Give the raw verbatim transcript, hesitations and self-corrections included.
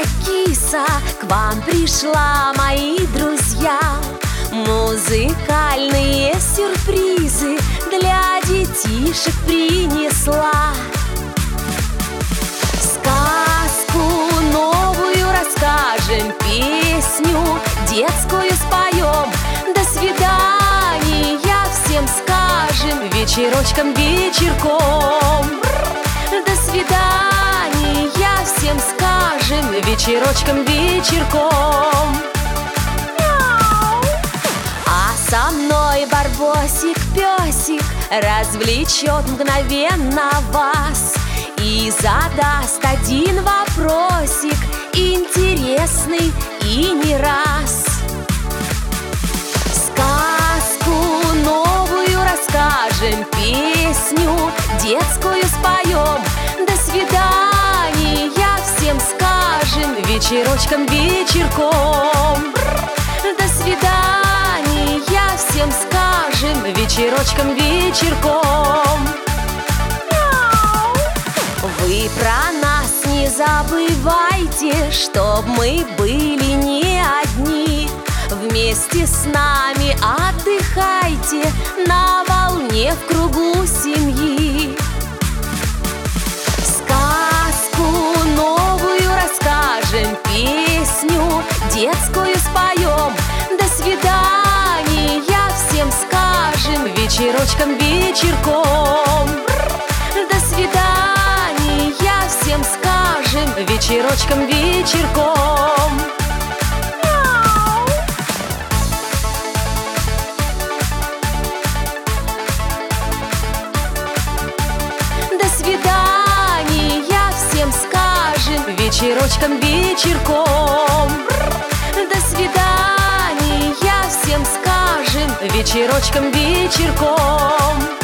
киса, к вам пришла, мои друзья. Музыкальные сюрпризы для детишек принесла. Сказку новую расскажем, песню детскую споем. До свидания всем скажем, вечерочком, вечерком. До свидания всем скажем, вечерочком, вечерком. А со мной Барбосик-песик развлечет мгновенно вас и задаст один вопросик, интересный и не раз. Сказку новую расскажем, песню детскую споем. До свидания всем скажем, вечерочком, вечерком. До свидания всем скажем, вечерочком, вечерком. Вы про нас не забывайте, чтоб мы были не одни. Вместе с нами отдыхайте на волне в кругу семьи. Сказку новую расскажем, песню детскую споем. До свидания всем скажем, вечерочком, вечерком. До свидания всем скажем, вечерочком, вечерком. До свидания всем скажем, вечерочком, вечерком. До свидания всем скажем, вечерочком, вечерком.